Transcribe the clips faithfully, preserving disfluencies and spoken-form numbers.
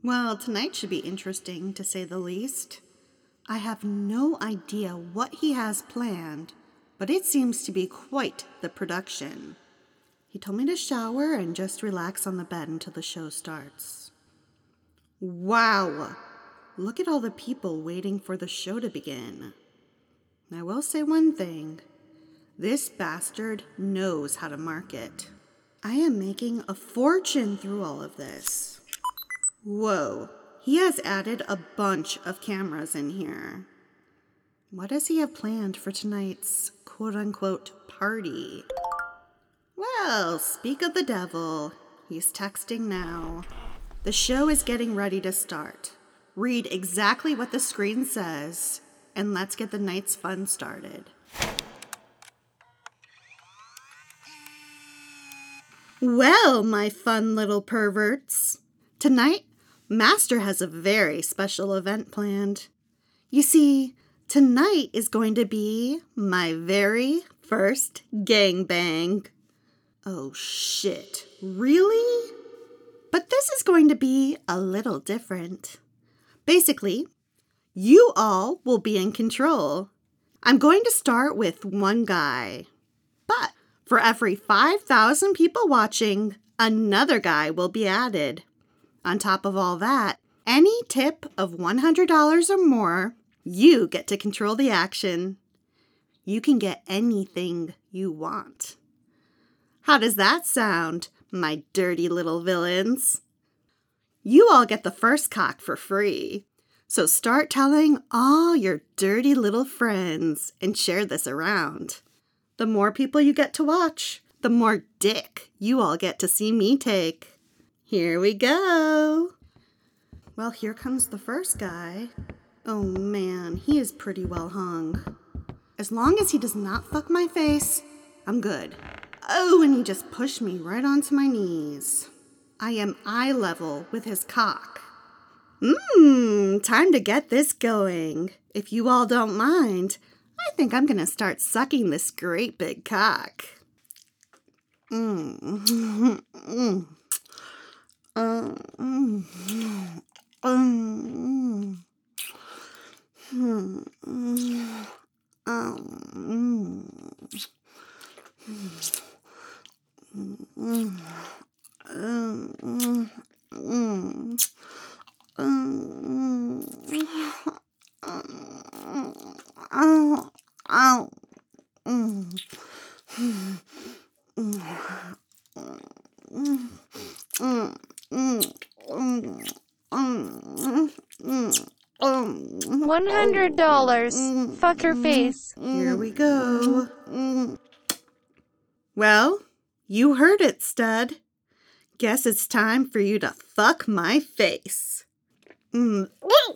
Well, tonight should be interesting, to say the least. I have no idea what he has planned, but it seems to be quite the production. He told me to shower and just relax on the bed until the show starts. Wow! Look at all the people waiting for the show to begin. I will say one thing. This bastard knows how to market. I am making a fortune through all of this. Whoa, he has added a bunch of cameras in here. What does he have planned for tonight's quote-unquote party? Well, speak of the devil. He's texting now. The show is getting ready to start. Read exactly what the screen says, and let's get the night's fun started. Well, my fun little perverts. Tonight, Master has a very special event planned. You see, tonight is going to be my very first gangbang. Oh shit, really? But this is going to be a little different. Basically, you all will be in control. I'm going to start with one guy. But for every five thousand people watching, another guy will be added. On top of all that, any tip of one hundred dollars or more, you get to control the action. You can get anything you want. How does that sound, my dirty little villains? You all get the first cock for free. So start telling all your dirty little friends and share this around. The more people you get to watch, the more dick you all get to see me take. Here we go. Well, here comes the first guy. Oh man, he is pretty well hung. As long as he does not fuck my face, I'm good. Oh, and he just pushed me right onto my knees. I am eye level with his cock. Mmm, time to get this going. If you all don't mind, I think I'm gonna start sucking this great big cock. Mmm. Mmm. Um, mm, um, mm, mm, um, mm, One hundred dollars. Fuck her face. Here we go. Well, you heard it, stud. Guess it's time for you to fuck my face. Mm.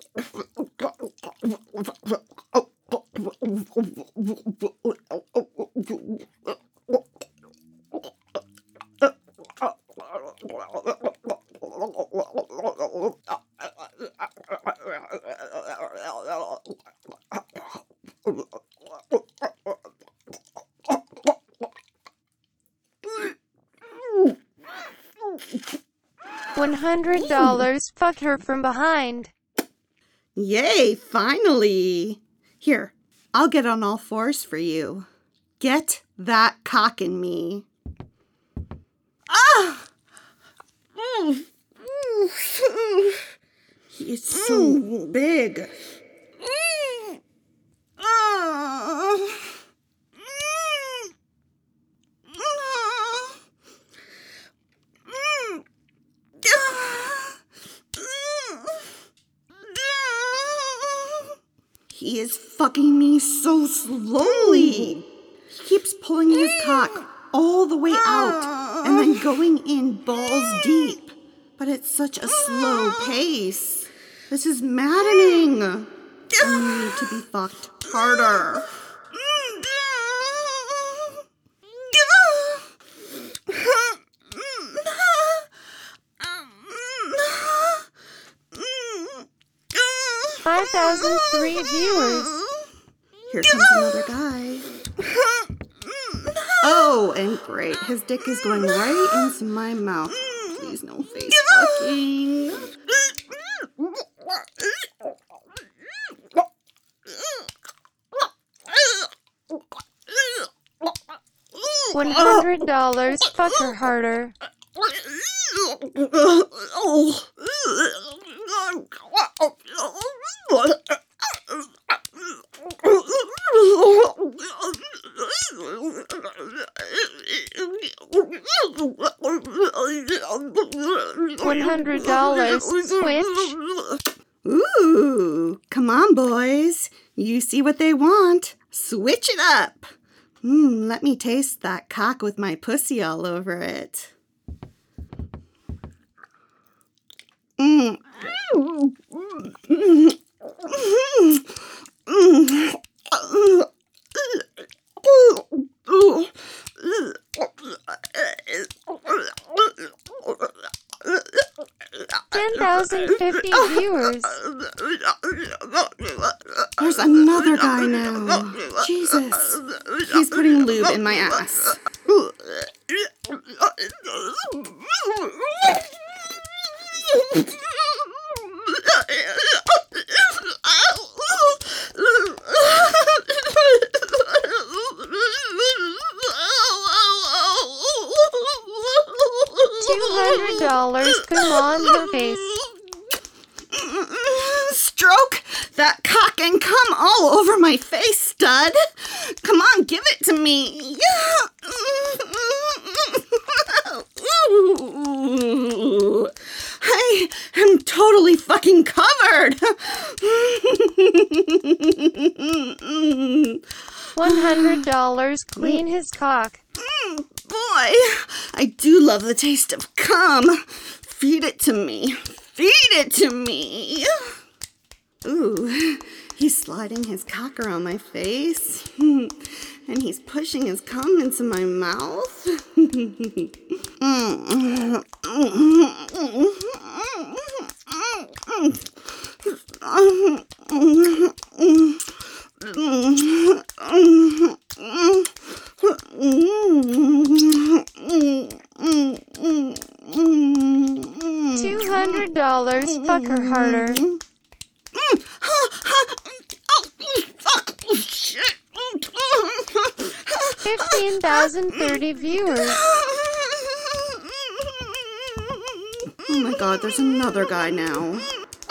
One hundred dollars. Fuck her from behind. Yay, finally. Here, I'll get on all fours for you. Get that cock in me. Ah! Mm. Mm. He is so mm. big. Mm. Ah. He is fucking me so slowly. He keeps pulling his cock all the way out and then going in balls deep. But it's such a slow pace. This is maddening. I need to be fucked harder. five thousand three viewers. Here comes another guy. Oh, and great. His dick is going right into my mouth. Please, no face fucking. One hundred dollars. Fuck her harder. One hundred dollars. Switch. Ooh, come on, boys. You see what they want. Switch it up. Mmm, let me taste that cock with my pussy all over it. Mmm. ten thousand fifty viewers. There's another guy now. Jesus. He's putting lube in my ass. Two hundred dollars. Come on her face. Stroke that cock and come all over my face, stud. Come on, give it to me. I am totally fucking covered. One hundred dollars. Clean his cock. Boy, I do love the taste of cum. Feed it to me. Feed it to me. Ooh, he's sliding his cock around my face. And he's pushing his cum into my mouth. Two hundred dollars. Fuck her harder. Fifteen thousand thirty viewers. Oh my god, there's another guy now.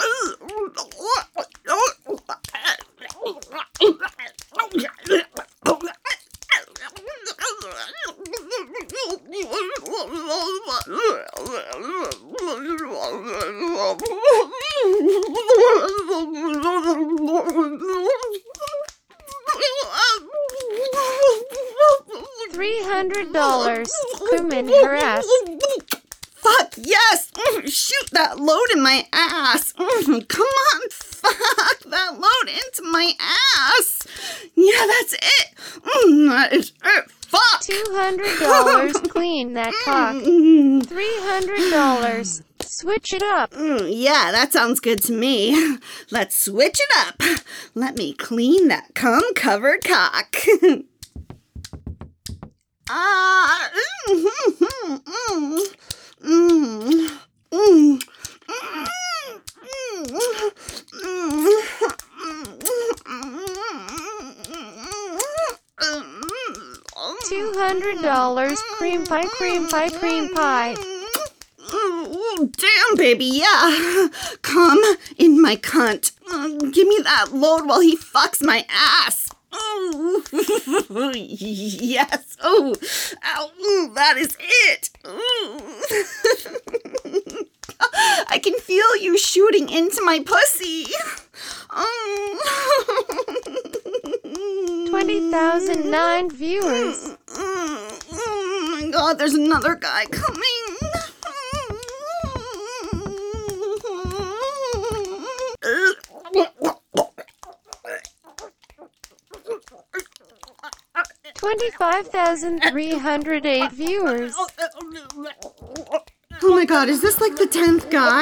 Three hundred dollars. Come in her ass. Fuck yes! Mm, shoot that load in my ass. Mm, come on, fuck that load into my ass. Yeah, that's it. Mm, that is it. Fuck. Two hundred dollars. Clean that cock. Three hundred dollars. Switch it up. Mm, yeah, that sounds good to me. Let's switch it up. Let me clean that cum-covered cock. Ah. Mm, mm, mm, mm, mm, Two hundred dollars. Cream pie, cream pie, cream pie. Damn, baby, yeah. Come in my cunt. Mm, give me that load while he fucks my ass. Oh, yes. Oh, ow, ooh, that is it. I can feel you shooting into my pussy. Oh. Twenty thousand nine viewers. Oh my god, there's another guy coming. Twenty-five thousand three hundred eight viewers. Oh my god, is this like the tenth guy?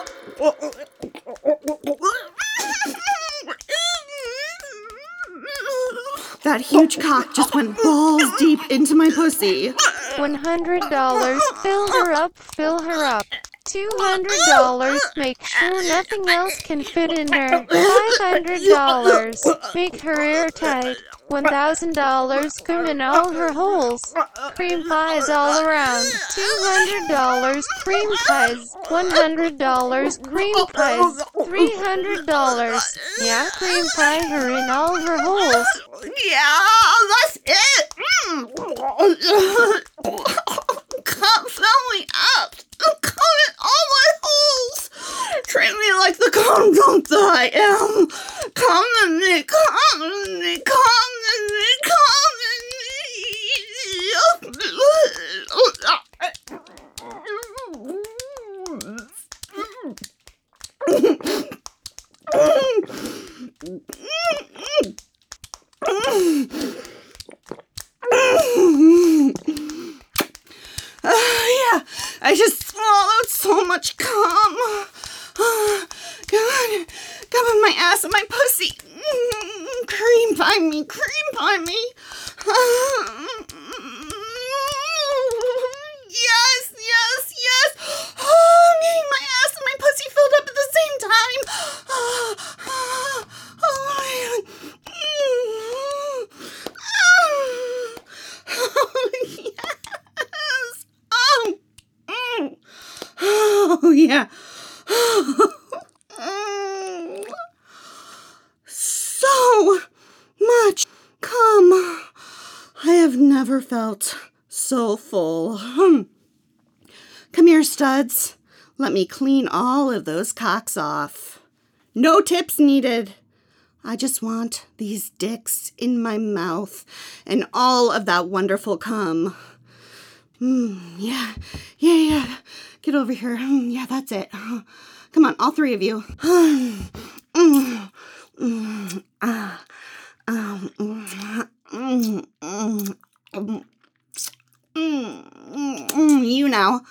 That huge cock just went balls deep into my pussy. One hundred dollars. Fill her up, fill her up. two hundred dollars. Make sure nothing else can fit in her. five hundred dollars. Make her airtight. one thousand dollars. Come in all her holes. Cream pies all around. two hundred dollars. Cream pies. one hundred dollars. Cream pies. three hundred dollars. Yeah, cream pie her in all her holes. Yeah, that's it. Mm. Come fill me up. Come in all my holes. Treat me like the condom that I am. Come to me, come to me, come to me, come Uh, yeah, I just swallowed so much cum. Uh, God, come in my ass and my pussy. Mm, cream pie me, cream pie me. Uh, yes, yes, yes. Oh, I'm getting my ass and my pussy filled up at the same time. Uh, uh, oh, my God. Mm, oh, yes. Oh, mm. Oh yeah. So much cum. I have never felt so full. Hmm. Come here, studs. Let me clean all of those cocks off. No tips needed. I just want these dicks in my mouth and all of that wonderful cum. Mm, yeah, yeah, yeah. Get over here. Mm, yeah, that's it. Uh, come on, all three of you. mm, mm, ah, um, mm, mm, mm, mm, mm, mm, you now.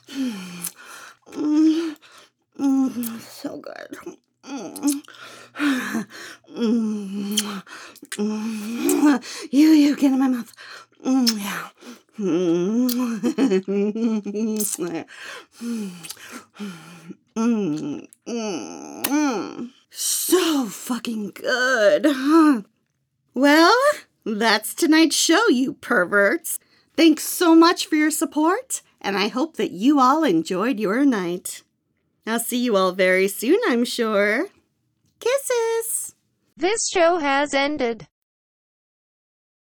Mm, mm, so good. Mm, mm, mm, you, you, get in my mouth. Mm, yeah. Mm. Mm. Mm. So fucking good, huh? Well, that's tonight's show, you perverts. Thanks so much for your support, and I hope that you all enjoyed your night. I'll see you all very soon, I'm sure. Kisses! This show has ended.